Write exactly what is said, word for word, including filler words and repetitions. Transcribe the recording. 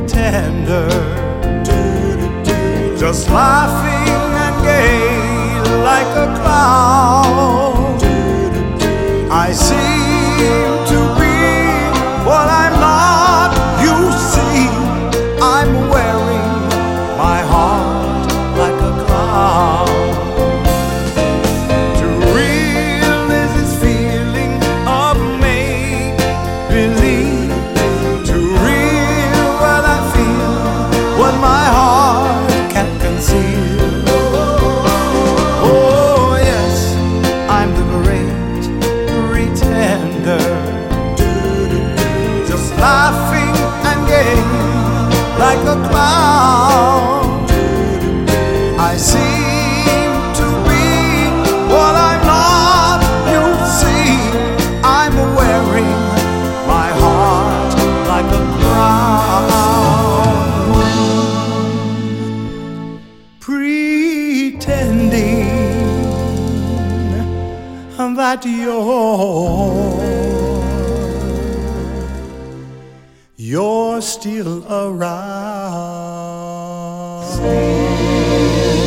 pretender, just laughing and gay like a clown. I seem to be what I'm not. You see, I'm wearing my heart like a crown. Too real is this feeling of make-believe. Too real what I feel, what my heart can't conceal. Oh yes, I'm the great pretender, just laughing and gay like a clown. I seem to be what I'm not. You see, I'm wearing my heart like a crown, pretending that you're you're still around.